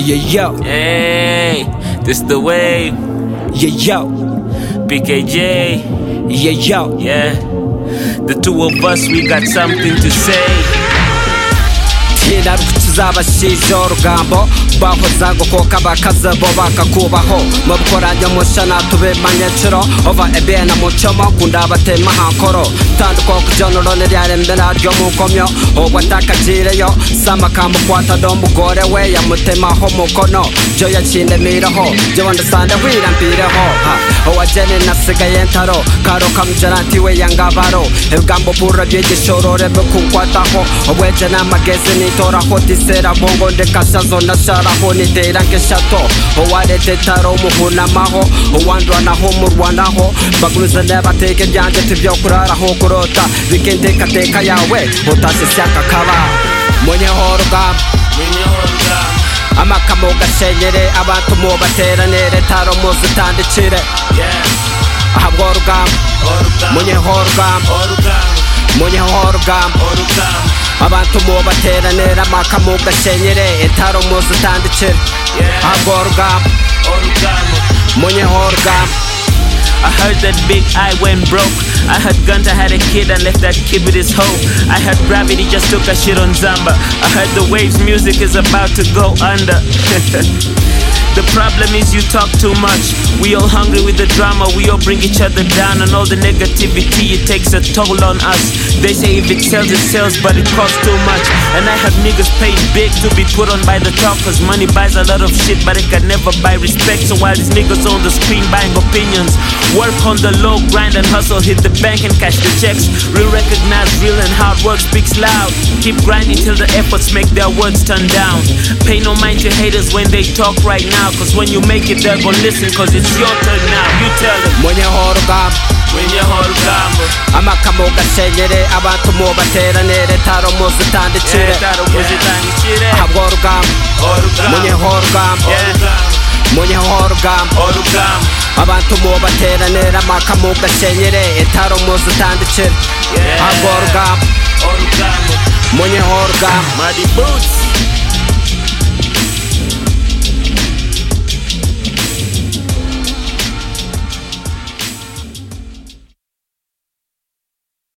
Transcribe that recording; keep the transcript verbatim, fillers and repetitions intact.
Yeah, yo. Hey, this the wave. Yeah, yo. B K J. Yeah, yo. Yeah. The two of us, we got something to say. Tina tuzabashize urugambo bahoza gukoka bakazabo bakakubaho mu bukoranye mushana tubemanye ciro over ebena mucomo kunda batema hankoro tanduko kujonoro n'irarembe naryo mukomyo obwatakajire sama kamukwata do mugore we yamutemaho mukono jo yakindemiraho jo ndasanda hwirambireho owajene nasigaye ntaro karo kamjaranti we yangabaro egambo pura byegishorore bekunkwataho obweje namageze ni tora hotisera bongo ndekasha zona shara honi tera nkeshato owarete taro muhuna maho owandwa naho mu Rwanda ho baguruza n'abateke byanje tibyo kurara ho kurota bikendeka teka yawe utase syaka kaba monye horuga Mwenye horuga amakamo gashenyere abantu mu bateranere taro muzitandikire Yeah ahabwo horuga Horuga monye horuga Horuga monye horuga Horuga abantu mu bateranere amakamo gashenyere etaro muzitandikire ahabwo horuga Horuga monye horuga I heard that Big I went broke. I heard Gunter had a kid and left that kid with his hoe. I heard Gravity just took a shit on Zamba. I heard the Waves music is about to go under. The problem is you talk too much. We all hungry with the drama, we all bring each other down. And all the negativity, it takes a toll on us. They say if it sells, it sells, but it costs too much. And I have niggas paying big to be put on by the top. Cause money buys a lot of shit, but it can never buy respect. So while these niggas on the screen buying opinions, work on the low, grind and hustle, hit the bank and cash the checks. Real recognize real and hard work speaks loud. Keep grinding till the efforts make their words turn down. Pay no mind to haters when they talk right now. Cause when you make it, they're gonna listen. Cause it's your turn now, you tell them. Mwenye horuga Mwenye horuga amakamo gashenyere abantu mu bateranere taro muzitandikire Taro muzitandikire ahabwo horuga Horuga monye horuga monye horuga Horuga abantu mu bateranere amakamo gashenyere etaro muzitandikire ahabwo horuga Horuga monye horuga Muddy Boots